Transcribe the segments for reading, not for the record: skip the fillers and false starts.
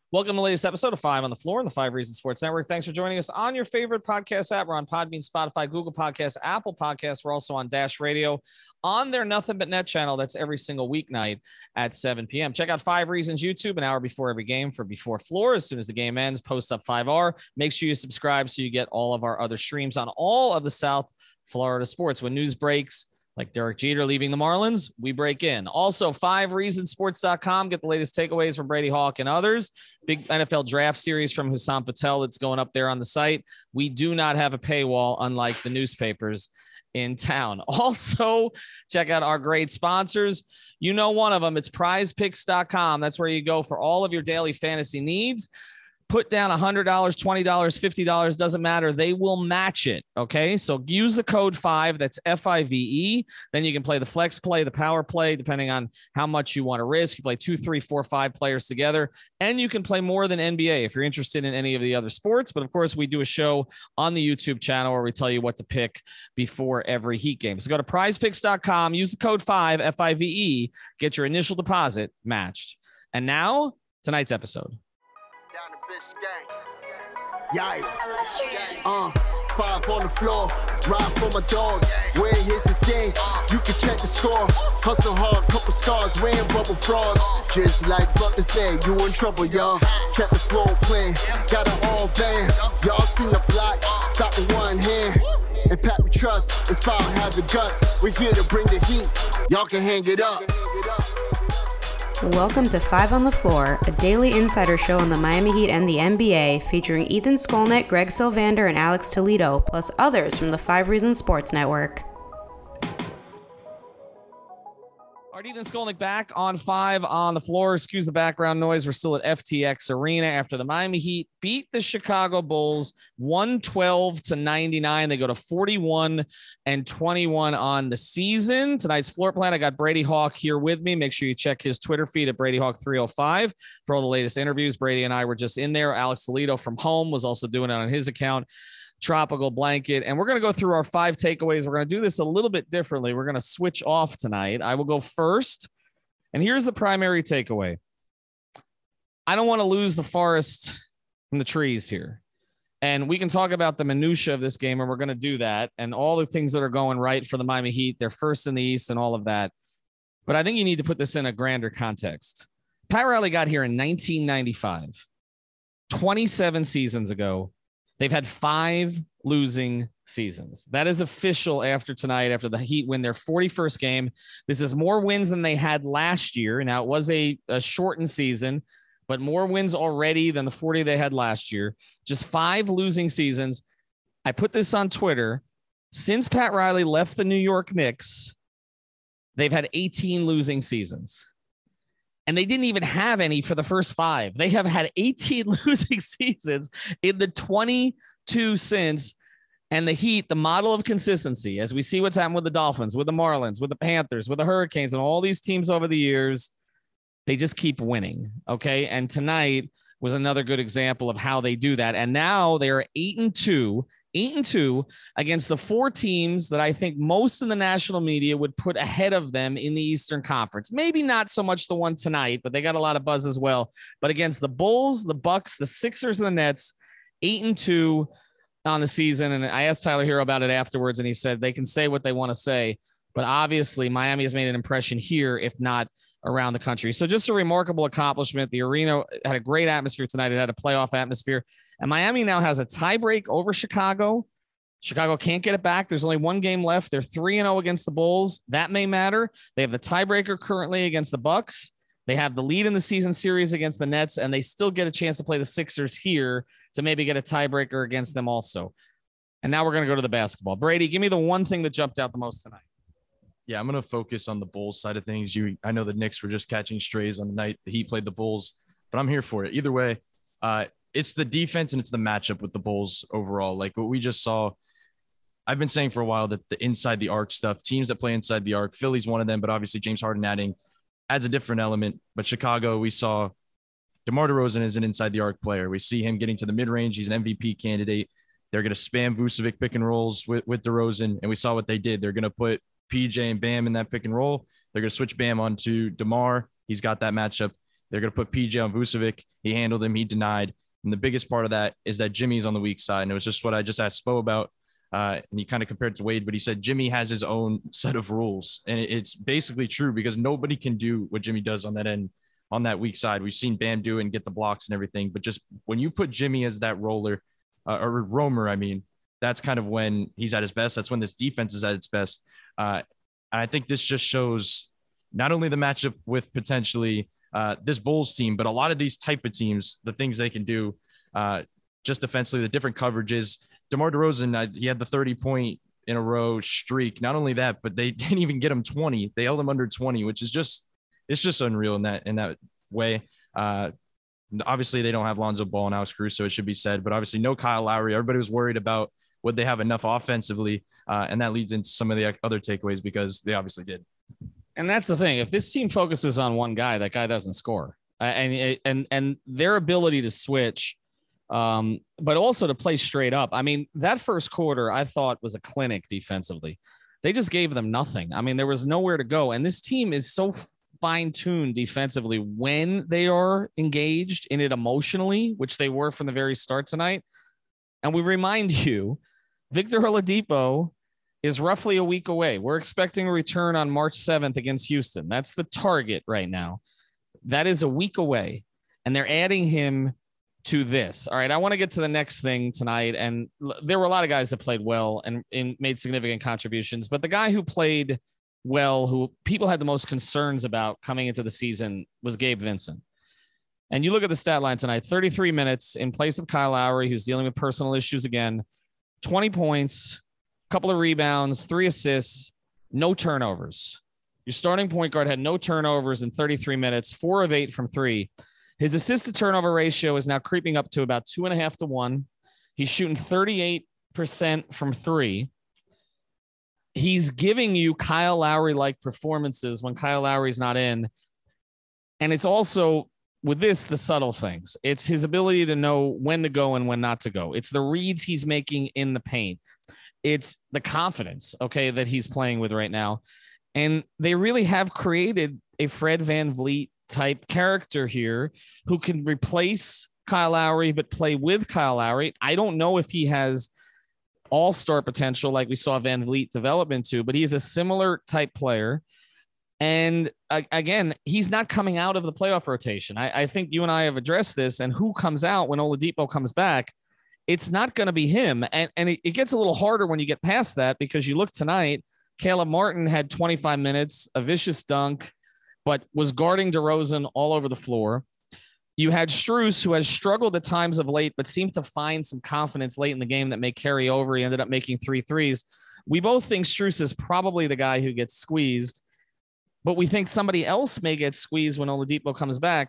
Welcome to the latest episode of Five on the Floor on the Five Reasons Sports Network. Thanks for joining us on your favorite podcast app. We're on Podbean, Spotify, Google Podcasts, Apple Podcasts. We're also on Dash Radio on their Nothing But Net channel. That's every single weeknight at 7 p.m. Check out Five Reasons YouTube an hour before every game for Before Floor. As soon as the game ends, post up 5R. Make sure you subscribe so you get all of our other streams on all of the South Florida sports. When news breaks, like Derek Jeter leaving the Marlins, we break in. Also, 5reasonsports.com. Get the latest takeaways from Brady Hawk and others. Big NFL draft series from Hussam Patel that's going up there on the site. We do not have a paywall, unlike the newspapers in town. Also, check out our great sponsors. You know one of them. It's prizepicks.com. That's where you go for all of your daily fantasy needs. Put down $100, $20, $50, doesn't matter. They will match it, okay? So use the code 5, that's FIVE. Then you can play the flex play, the power play, depending on how much you want to risk. You play 2, 3, 4, 5 players together, and you can play more than NBA if you're interested in any of the other sports. But, of course, we do a show on the YouTube channel where we tell you what to pick before every Heat game. So go to prizepicks.com, use the code 5, FIVE, get your initial deposit matched. And now, tonight's episode. Down the Biscayne. Yeah. 5 on the floor. Ride for my dogs. Where here's the thing. You can check the score. Hustle hard, couple scars, wearing bubble frauds. Just like Butler said, you in trouble, y'all. Kept the floor playing. Got it all banned. Y'all seen the block. Stop with one hand. And Pat we trust. It's power, have the guts. We're here to bring the heat. Y'all can hang it up. Welcome to Five on the Floor, a daily insider show on the Miami Heat and the NBA, featuring Ethan Skolnick, Greg Sylvander, and Alex Toledo, plus others from the 5 Reasons Sports Network. All right, Ethan Skolnick back on 5 on the Floor. Excuse the background noise. We're still at FTX Arena after the Miami Heat beat the Chicago Bulls 112-99. They go to 41-21 on the season. Tonight's floor plan, I got Brady Hawk here with me. Make sure you check his Twitter feed at BradyHawk305 for all the latest interviews. Brady and I were just in there. Alex Toledo from home was also doing it on his account. Tropical Blanket. And we're going to go through our 5 takeaways. We're going to do this a little bit differently. We're going to switch off tonight. I will go first. And here's the primary takeaway. I don't want to lose the forest from the trees here. And we can talk about the minutia of this game, and we're going to do that, and all the things that are going right for the Miami Heat. They're first in the East and all of that. But I think you need to put this in a grander context. Pat Riley got here in 1995, 27 seasons ago. They've had 5 losing seasons. That is official after tonight, after the Heat win their 41st game. This is more wins than they had last year. Now, it was a shortened season, but more wins already than the 40 they had last year. Just 5 losing seasons. I put this on Twitter. Since Pat Riley left the New York Knicks, they've had 18 losing seasons. And they didn't even have any for the first 5. They have had 18 losing seasons in the 22 since. And the Heat, the model of consistency, as we see what's happened with the Dolphins, with the Marlins, with the Panthers, with the Hurricanes, and all these teams over the years, they just keep winning. Okay. And tonight was another good example of how they do that. And now they're 8-2 against the 4 teams that I think most in the national media would put ahead of them in the Eastern Conference. Maybe not so much the one tonight, but they got a lot of buzz as well. But against the Bulls, the Bucks, the Sixers, and the Nets, 8-2 on the season. And I asked Tyler Hero about it afterwards, and he said they can say what they want to say, but obviously Miami has made an impression here, if not around the country. So just a remarkable accomplishment. The arena had a great atmosphere tonight. It had a playoff atmosphere. And Miami now has a tiebreak over Chicago. Chicago can't get it back. There's only 1 game left. They're 3-0 against the Bulls. That may matter. They have the tiebreaker currently against the Bucks. They have the lead in the season series against the Nets, and they still get a chance to play the Sixers here to maybe get a tiebreaker against them also. And now we're going to go to the basketball. Brady, give me the one thing that jumped out the most tonight. Yeah, I'm going to focus on the Bulls side of things. I know the Knicks were just catching strays on the night the Heat played the Bulls, but I'm here for it. Either way, it's the defense and it's the matchup with the Bulls overall. Like what we just saw, I've been saying for a while that the inside the arc stuff, teams that play inside the arc, Philly's one of them, but obviously James Harden adds a different element. But Chicago, we saw DeMar DeRozan is an inside the arc player. We see him getting to the mid-range. He's an MVP candidate. They're going to spam Vucevic pick and rolls with DeRozan, and we saw what they did. They're going to put PJ and Bam in that pick and roll. They're going to switch Bam onto DeMar. He's got that matchup. They're going to put PJ on Vucevic. He handled him. He denied. And the biggest part of that is that Jimmy's on the weak side. And it was just what I just asked Spo about. And he kind of compared it to Wade, but he said Jimmy has his own set of rules. And it's basically true because nobody can do what Jimmy does on that end, on that weak side. We've seen Bam do it and get the blocks and everything. But just when you put Jimmy as that roller, or roamer, I mean, that's kind of when he's at his best. That's when this defense is at its best. And I think this just shows not only the matchup with potentially this Bulls team, but a lot of these type of teams, the things they can do just defensively, the different coverages. DeMar DeRozan, he had the 30-point in a row streak. Not only that, but they didn't even get him 20. They held him under 20, which is it's just unreal in that way. Obviously, they don't have Lonzo Ball and Alex Caruso, it should be said, but obviously no Kyle Lowry. Everybody was worried about would they have enough offensively, and that leads into some of the other takeaways because they obviously did. And that's the thing. If this team focuses on one guy, that guy doesn't score. And their ability to switch, but also to play straight up. I mean, that first quarter I thought was a clinic defensively. They just gave them nothing. I mean, there was nowhere to go. And this team is so fine-tuned defensively when they are engaged in it emotionally, which they were from the very start tonight. And we remind you, Victor Oladipo is roughly a week away. We're expecting a return on March 7th against Houston. That's the target right now. That is a week away. And they're adding him to this. All right, I want to get to the next thing tonight. And there were a lot of guys that played well and made significant contributions. But the guy who played well, who people had the most concerns about coming into the season, was Gabe Vincent. And you look at the stat line tonight, 33 minutes in place of Kyle Lowry, who's dealing with personal issues again, 20 points, a couple of rebounds, 3 assists, no turnovers. Your starting point guard had no turnovers in 33 minutes, 4 of 8 from 3. His assist to turnover ratio is now creeping up to about 2.5 to 1. He's shooting 38% from 3. He's giving you Kyle Lowry-like performances when Kyle Lowry's not in. And it's also, with this, the subtle things. It's his ability to know when to go and when not to go. It's the reads he's making in the paint. It's the confidence, okay, that he's playing with right now. And they really have created a Fred VanVleet type character here who can replace Kyle Lowry, but play with Kyle Lowry. I don't know if he has all-star potential like we saw VanVleet develop into, but he's a similar type player. And again, he's not coming out of the playoff rotation. I think you and I have addressed this, and who comes out when Oladipo comes back, it's not going to be him. And it gets a little harder when you get past that, because you look tonight, Caleb Martin had 25 minutes, a vicious dunk, but was guarding DeRozan all over the floor. You had Strus, who has struggled at times of late, but seemed to find some confidence late in the game that may carry over. He ended up making 3 threes. We both think Strus is probably the guy who gets squeezed, but we think somebody else may get squeezed when Oladipo comes back.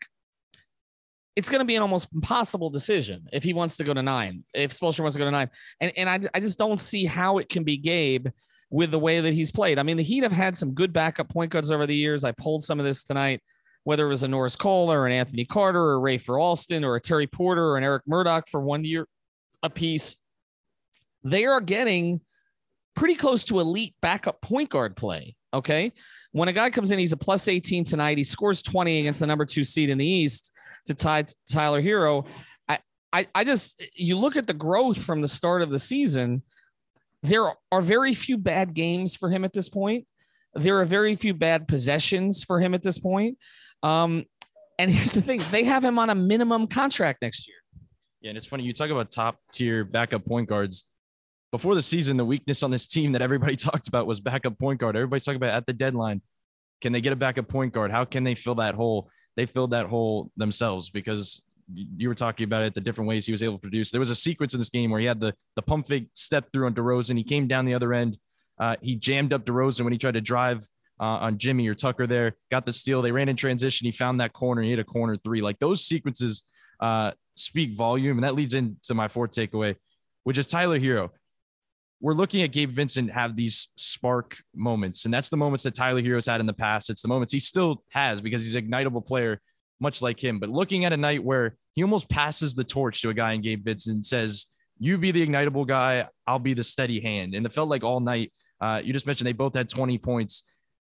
It's going to be an almost impossible decision if he wants to go to 9, if Spoelstra wants to go to 9. And I just don't see how it can be Gabe with the way that he's played. I mean, the Heat have had some good backup point guards over the years. I pulled some of this tonight, whether it was a Norris Cole or an Anthony Carter or Rafer Alston or a Terry Porter or an Eric Murdoch for 1 year apiece. They are getting pretty close to elite backup point guard play, okay? When a guy comes in, he's a plus 18 tonight. He scores 20 against the number 2 seed in the East to tie Tyler Hero. I just, you look at the growth from the start of the season, there are very few bad games for him at this point. There are very few bad possessions for him at this point. And here's the thing, they have him on a minimum contract next year. Yeah, and it's funny, you talk about top tier backup point guards. Before the season, the weakness on this team that everybody talked about was backup point guard. Everybody's talking about at the deadline, can they get a backup point guard? How can they fill that hole? They filled that hole themselves, because you were talking about it, the different ways he was able to produce. There was a sequence in this game where he had the pump fake step through on DeRozan. He came down the other end. He jammed up DeRozan when he tried to drive on Jimmy or Tucker there, got the steal. They ran in transition. He found that corner. He hit a corner 3. Like, those sequences speak volume. And that leads into my 4th takeaway, which is Tyler Hero. We're looking at Gabe Vincent have these spark moments, and that's the moments that Tyler Hero's had in the past. It's the moments he still has because he's an ignitable player, much like him. But looking at a night where he almost passes the torch to a guy in Gabe Vincent and says, you be the ignitable guy, I'll be the steady hand. And it felt like all night, you just mentioned they both had 20 points.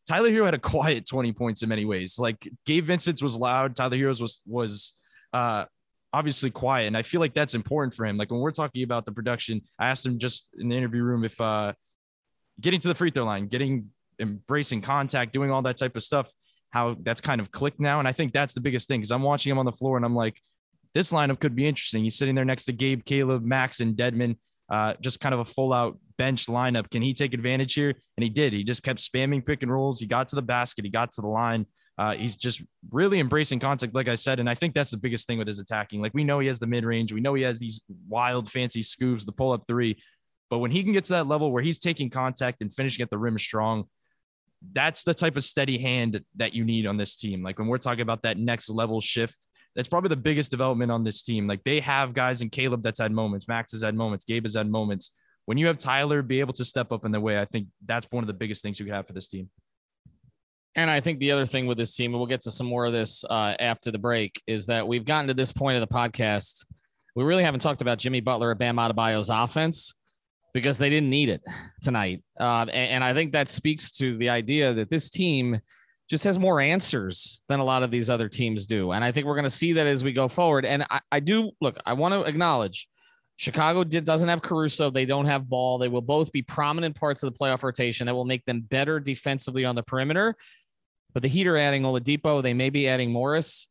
Tyler Hero had a quiet 20 points in many ways. Like Gabe Vincent's was loud. Tyler Hero's was obviously quiet. And I feel like that's important for him. Like when we're talking about the production, I asked him just in the interview room if getting to the free throw line, embracing contact, doing all that type of stuff, how that's kind of clicked now. And I think that's the biggest thing because I'm watching him on the floor and I'm like, this lineup could be interesting. He's sitting there next to Gabe, Caleb, Max, and Dedmon, just kind of a full out bench lineup. Can he take advantage here? And he did. He just kept spamming pick and rolls. He got to the basket. He got to the line. He's just really embracing contact, like I said. And I think that's the biggest thing with his attacking. Like we know he has the mid range. We know he has these wild, fancy scoops, the pull up three. But when he can get to that level where he's taking contact and finishing at the rim strong, that's the type of steady hand that you need on this team. Like when we're talking about that next level shift, that's probably the biggest development on this team. Like they have guys in Caleb that's had moments, Max has had moments, Gabe has had moments. When you have Tyler be able to step up in the way, I think that's one of the biggest things you have for this team. And I think the other thing with this team, and we'll get to some more of this after the break, is that we've gotten to this point of the podcast. We really haven't talked about Jimmy Butler or Bam Adebayo's offense because they didn't need it tonight. And I think that speaks to the idea that this team just has more answers than a lot of these other teams do. And I think we're going to see that as we go forward. And I want to acknowledge Chicago doesn't have Caruso. They don't have Ball. They will both be prominent parts of the playoff rotation that will make them better defensively on the perimeter. But the Heat are adding Oladipo. They may be adding Morris.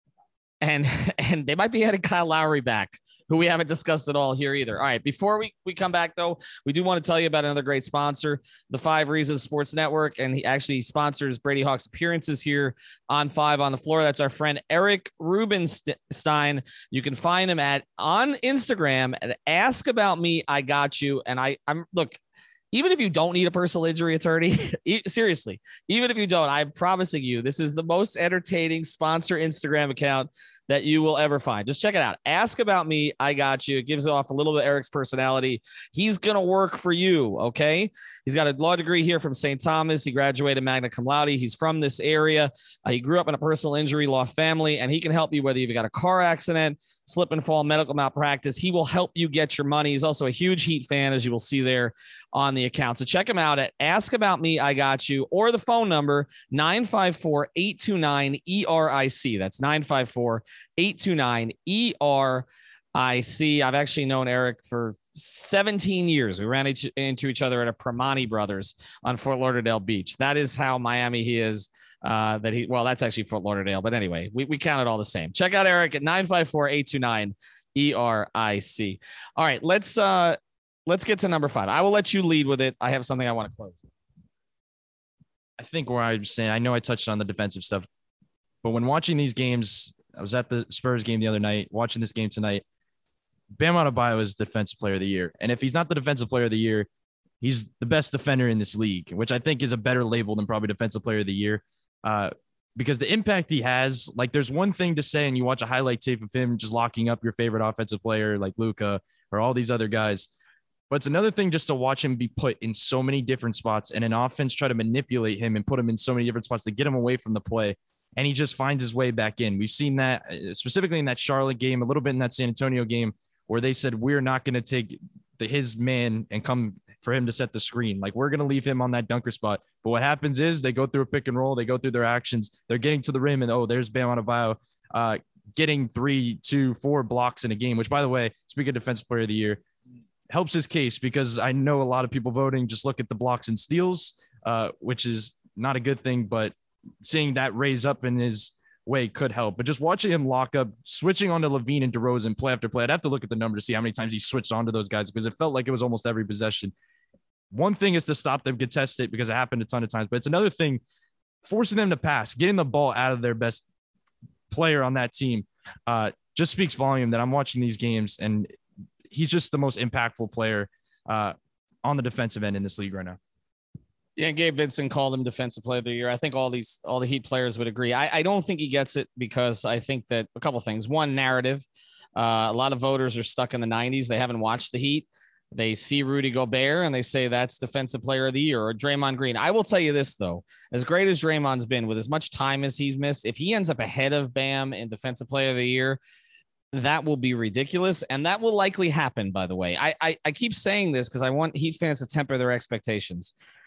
And they might be adding Kyle Lowry back, who we haven't discussed at all here either. All right, before we come back, though, we do want to tell you about another great sponsor, the 5 Reasons Sports Network, and he actually sponsors Brady Hawk's appearances here on 5 on the Floor. That's our friend Eric Rubenstein. You can find him on Instagram at Ask About Me, I Got You. And I'm look, even if you don't need a personal injury attorney, seriously, even if you don't, I'm promising you, this is the most entertaining sponsor Instagram account that you will ever find. Just check it out. Ask About Me, I Got You. It gives off a little bit of Eric's personality. He's going to work for you, okay? He's got a law degree here from St. Thomas. He graduated magna cum laude. He's from this area. He grew up in a personal injury law family, and he can help you whether you've got a car accident, slip and fall, medical malpractice. He will help you get your money. He's also a huge Heat fan, as you will see there on the account. So check him out at Ask About Me, I Got You, or the phone number 954-829-ERIC. That's 954-829-ERIC. I've actually known Eric for 17 years. We ran into each other at a Primani Brothers on Fort Lauderdale Beach. That is how Miami he is. That's actually Fort Lauderdale. But anyway, we count it all the same. Check out Eric at 954-829-ERIC. All right, let's get to number 5. I will let you lead with it. I have something I want to close. I think where I'm saying, I know I touched on the defensive stuff, but when watching these games, I was at the Spurs game the other night, watching this game tonight. Bam Adebayo is defensive player of the year. And if he's not the defensive player of the year, he's the best defender in this league, which I think is a better label than probably defensive player of the year. Because the impact he has, like there's one thing to say and you watch a highlight tape of him just locking up your favorite offensive player like Luka or all these other guys. But it's another thing just to watch him be put in so many different spots and an offense try to manipulate him and put him in so many different spots to get him away from the play. And he just finds his way back in. We've seen that specifically in that Charlotte game, a little bit in that San Antonio game, where they said, we're not going to take his man and come for him to set the screen. Like we're going to leave him on that dunker spot. But what happens is they go through a pick and roll. They go through their actions. They're getting to the rim and, there's Bam Adebayo getting 3, 2, 4 blocks in a game, which by the way, speaking of defensive player of the year, helps his case because I know a lot of people voting just look at the blocks and steals, which is not a good thing, but seeing that raise up in his way could help. But just watching him lock up, switching onto LaVine and DeRozan play after play, I'd have to look at the number to see how many times he switched onto those guys because it felt like it was almost every possession. One thing is to stop them, contest it because it happened a ton of times, but it's another thing forcing them to pass, getting the ball out of their best player on that team just speaks volume that I'm watching these games and he's just the most impactful player on the defensive end in this league right now. Yeah, Gabe Vincent called him defensive player of the year. I think all the Heat players would agree. I don't think he gets it because I think that a couple of things. One, narrative. A lot of voters are stuck in the 90s. They haven't watched the Heat. They see Rudy Gobert and they say that's defensive player of the year or Draymond Green. I will tell you this, though. As great as Draymond's been with as much time as he's missed, if he ends up ahead of Bam in defensive player of the year, that will be ridiculous. And that will likely happen, by the way. I keep saying this because I want Heat fans to temper their expectations.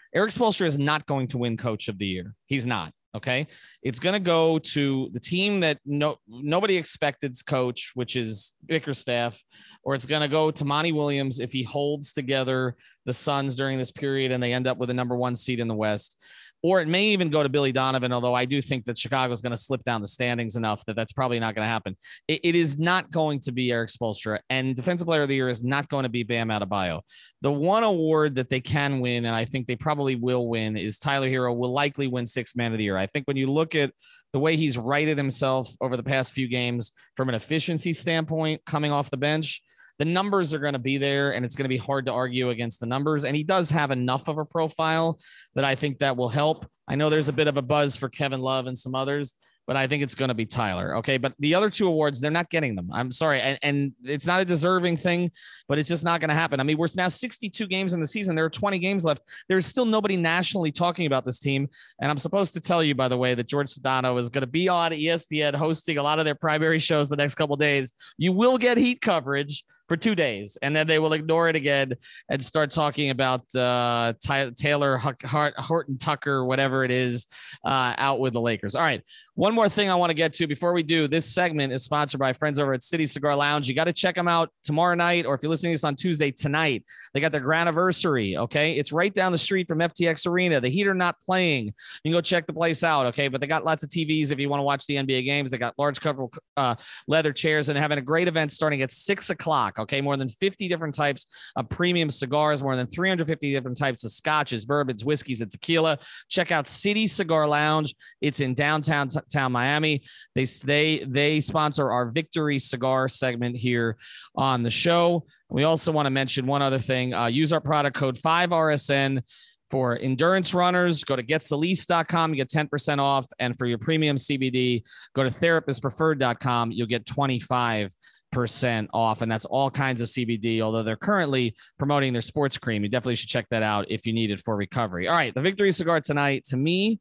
Erik Spoelstra is not going to win Coach of the Year. He's not. Okay. It's going to go to the team that nobody expected's coach, which is Bickerstaff, or it's going to go to Monty Williams if he holds together the Suns during this period and they end up with a number 1 seed in the West. Or it may even go to Billy Donovan, although I do think that Chicago is going to slip down the standings enough that that's probably not going to happen. It is not going to be Erik Spoelstra, and Defensive Player of the Year is not going to be Bam Adebayo. The one award that they can win, and I think they probably will win, is Tyler Hero will likely win Sixth Man of the Year. I think when you look at the way he's righted himself over the past few games from an efficiency standpoint, coming off the bench, the numbers are going to be there, and it's going to be hard to argue against the numbers. And he does have enough of a profile that I think that will help. I know there's a bit of a buzz for Kevin Love and some others, but I think it's going to be Tyler. Okay. But the other 2 awards, they're not getting them. I'm sorry. And it's not a deserving thing, but it's just not going to happen. I mean, we're now 62 games in the season. There are 20 games left. There's still nobody nationally talking about this team. And I'm supposed to tell you, by the way, that George Sedano is going to be on ESPN hosting a lot of their primary shows the next couple of days. You will get Heat coverage for 2 days, and then they will ignore it again and start talking about Taylor Horton Tucker, whatever it is, out with the Lakers. All right. One more thing I want to get to before we do. This segment is sponsored by friends over at City Cigar Lounge. You got to check them out tomorrow night, or if you're listening to this on Tuesday, tonight. They got their grand anniversary. Okay. It's right down the street from FTX Arena. The Heat are not playing. You can go check the place out. Okay. But they got lots of TVs if you want to watch the NBA games. They got large cover leather chairs, and having a great event starting at 6:00. Okay. More than 50 different types of premium cigars, more than 350 different types of scotches, bourbons, whiskeys, and tequila. Check out City Cigar Lounge. It's in downtown Miami. They sponsor our Victory Cigar segment here on the show. We also want to mention one other thing. Use our product code 5RSN for endurance runners. Go to getsalise.com. You get 10% off. And for your premium CBD, go to therapistpreferred.com. You'll get 25% off, and that's all kinds of CBD, although they're currently promoting their sports cream. You definitely should check that out if you need it for recovery. All right, the Victory Cigar tonight, to me,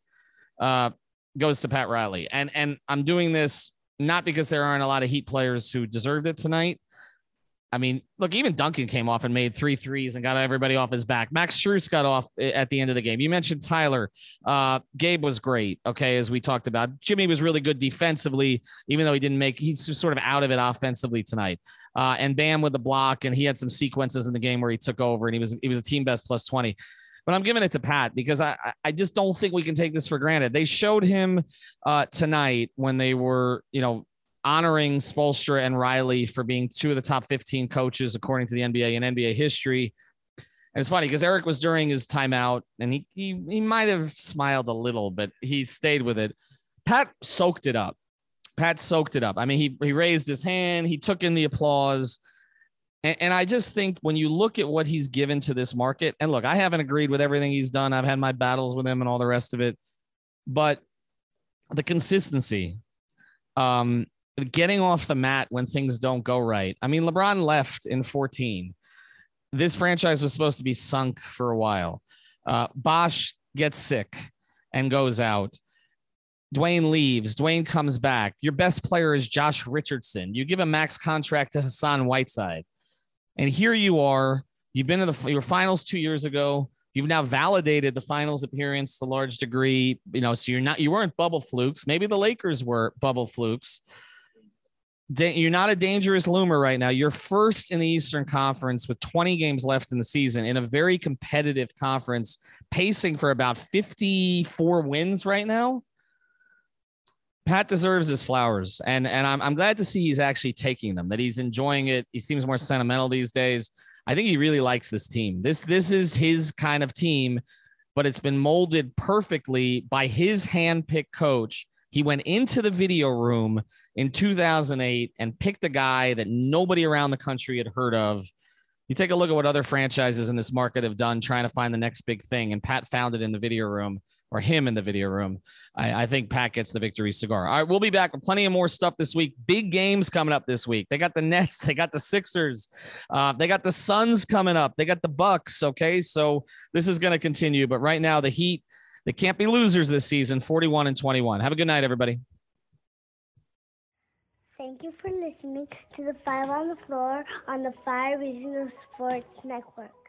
goes to Pat Riley. And I'm doing this not because there aren't a lot of Heat players who deserved it tonight. I mean, look, even Duncan came off and made 3 threes and got everybody off his back. Max Strus got off at the end of the game. You mentioned Tyler. Gabe was great, okay, as we talked about. Jimmy was really good defensively, even though he's just sort of out of it offensively tonight. And Bam with the block, and he had some sequences in the game where he took over, and he was a team best plus 20. But I'm giving it to Pat because I just don't think we can take this for granted. They showed him tonight when they were, honoring Spoelstra and Riley for being 2 of the top 15 coaches, according to the NBA and NBA history. And it's funny because Erik was during his timeout, and he might have smiled a little, but he stayed with it. Pat soaked it up. I mean, he raised his hand. He took in the applause. And I just think when you look at what he's given to this market, and look, I haven't agreed with everything he's done. I've had my battles with him and all the rest of it. But the consistency, getting off the mat when things don't go right. I mean, LeBron left in 2014. This franchise was supposed to be sunk for a while. Bosh gets sick and goes out. Dwayne leaves. Dwayne comes back. Your best player is Josh Richardson. You give a max contract to Hassan Whiteside. And here you are. You've been to your finals 2 years ago. You've now validated the finals appearance to a large degree. So you weren't bubble flukes. Maybe the Lakers were bubble flukes. You're not a dangerous loomer right now. You're first in the Eastern Conference with 20 games left in the season in a very competitive conference, pacing for about 54 wins right now. Pat deserves his flowers, and I'm glad to see he's actually taking them, that he's enjoying it. He seems more sentimental these days. I think he really likes this team. This is his kind of team, but it's been molded perfectly by his hand-picked coach. He went into the video room in 2008 and picked a guy that nobody around the country had heard of. You take a look at what other franchises in this market have done trying to find the next big thing, and Pat found it in the video room, or him in the video room. I think Pat gets the Victory Cigar. All right, we'll be back with plenty of more stuff this week. Big games coming up this week. They got the Nets. They got the Sixers. They got the Suns coming up. They got the Bucks, okay? So this is going to continue. But right now, the Heat, they can't be losers this season, 41-21. Have a good night, everybody. Thank you for listening to the Five on the Floor on the Five Regional Sports Network.